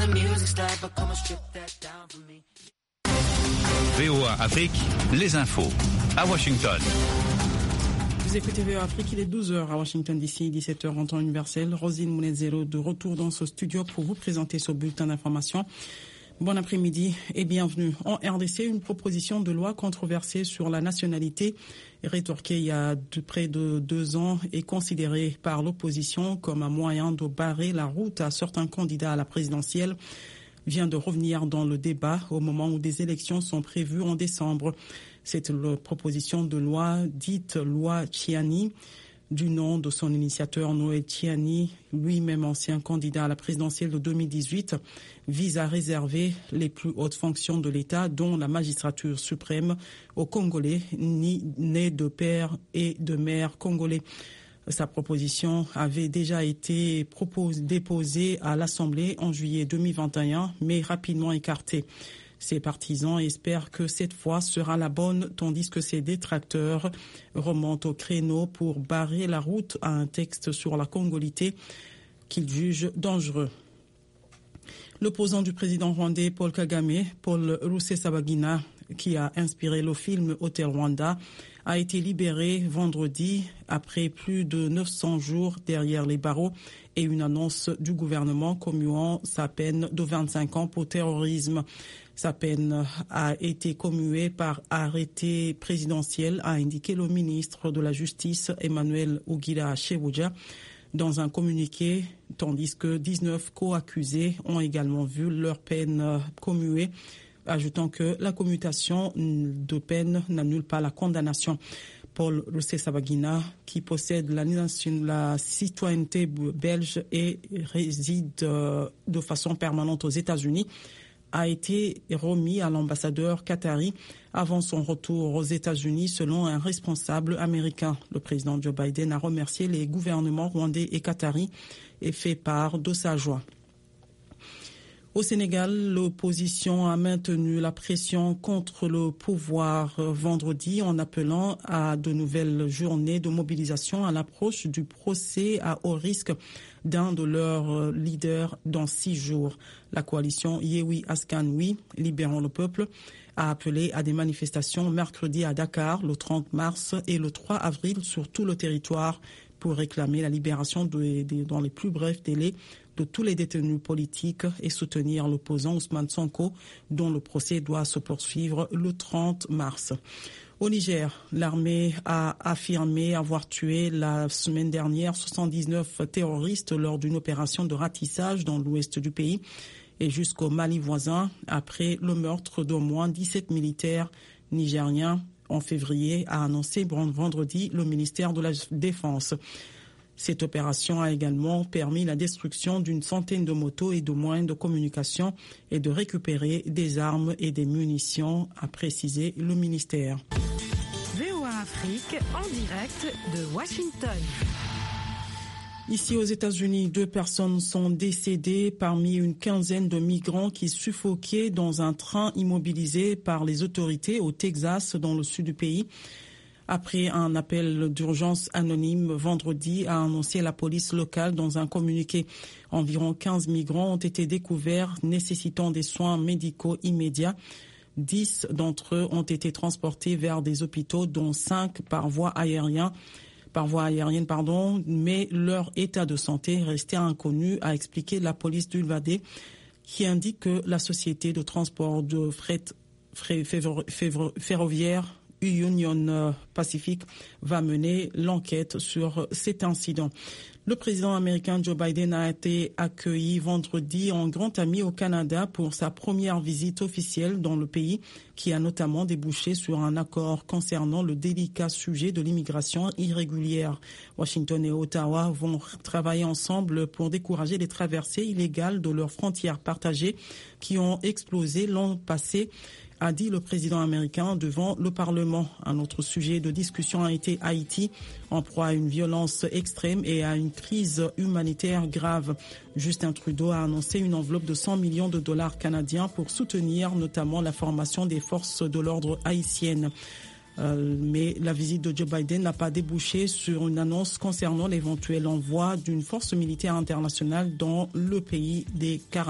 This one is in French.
VOA Afrique, les infos à Washington. Vous écoutez VOA Afrique, il est 12h à Washington DC, 17h en temps universel. Rosine Mounezero de retour dans ce studio pour vous présenter ce bulletin d'information. Bon après-midi et bienvenue. En RDC, une proposition de loi controversée sur la nationalité, rétorquée il y a près de 2 ans, est considérée par l'opposition comme un moyen de barrer la route à certains candidats à la présidentielle, vient de revenir dans le débat au moment où des élections sont prévues en décembre. Cette proposition de loi, dite loi Chiani, du nom de son initiateur Noël Chiani, lui-même ancien candidat à la présidentielle de 2018, vise à réserver les plus hautes fonctions de l'État, dont la magistrature suprême, aux Congolais nés de père et de mère congolais. Sa proposition avait déjà été déposée à l'Assemblée en juillet 2021, mais rapidement écartée. Ses partisans espèrent que cette fois sera la bonne, tandis que ses détracteurs remontent au créneau pour barrer la route à un texte sur la congolité qu'ils jugent dangereux. L'opposant du président rwandais Paul Kagame, Paul Rusesabagina, qui a inspiré le film Hotel Rwanda, a été libéré vendredi après plus de 900 jours derrière les barreaux et une annonce du gouvernement commuant sa peine de 25 ans pour terrorisme. Sa peine a été commuée par arrêté présidentiel, a indiqué le ministre de la Justice Emmanuel Ugira Shebuja dans un communiqué, tandis que 19 co-accusés ont également vu leur peine commuée, ajoutant que la commutation de peine n'annule pas la condamnation. Paul Rusesabagina, qui possède la citoyenneté belge et réside de façon permanente aux États-Unis, a été remis à l'ambassadeur qatari avant son retour aux États-Unis, selon un responsable américain. Le président Joe Biden a remercié les gouvernements rwandais et qatari et fait part de sa joie. Au Sénégal, l'opposition a maintenu la pression contre le pouvoir vendredi en appelant à de nouvelles journées de mobilisation à l'approche du procès à haut risque d'un de leurs leaders dans 6 jours. La coalition Yewi Askan Oui, Libérons le peuple, a appelé à des manifestations mercredi à Dakar, le 30 mars et le 3 avril sur tout le territoire pour réclamer la libération dans les plus brefs délais de tous les détenus politiques et soutenir l'opposant Ousmane Sonko, dont le procès doit se poursuivre le 30 mars. Au Niger, l'armée a affirmé avoir tué la semaine dernière 79 terroristes lors d'une opération de ratissage dans l'ouest du pays et jusqu'au Mali voisin, après le meurtre d'au moins 17 militaires nigériens en février, a annoncé vendredi le ministère de la Défense. Cette opération a également permis la destruction d'une centaine de motos et de moyens de communication et de récupérer des armes et des munitions, a précisé le ministère. VOA Afrique en direct de Washington. Ici aux États-Unis, 2 personnes sont décédées parmi une quinzaine de migrants qui suffoquaient dans un train immobilisé par les autorités au Texas, dans le sud du pays. Après un appel d'urgence anonyme vendredi, a annoncé la police locale dans un communiqué. Environ 15 migrants ont été découverts nécessitant des soins médicaux immédiats. 10 d'entre eux ont été transportés vers des hôpitaux, dont 5 par voie aérienne, mais leur état de santé restait inconnu, a expliqué la police d'Uvalde, qui indique que la société de transport de fret ferroviaire Union Pacific va mener l'enquête sur cet incident. Le président américain Joe Biden a été accueilli vendredi en grand ami au Canada pour sa première visite officielle dans le pays, qui a notamment débouché sur un accord concernant le délicat sujet de l'immigration irrégulière. Washington et Ottawa vont travailler ensemble pour décourager les traversées illégales de leurs frontières partagées qui ont explosé l'an passé, a dit le président américain devant le Parlement. Un autre sujet de discussion a été Haïti, en proie à une violence extrême et à une crise humanitaire grave. Justin Trudeau a annoncé une enveloppe de 100 millions de dollars canadiens pour soutenir notamment la formation des forces de l'ordre haïtiennes. Mais la visite de Joe Biden n'a pas débouché sur une annonce concernant l'éventuel envoi d'une force militaire internationale dans le pays des Caraïbes.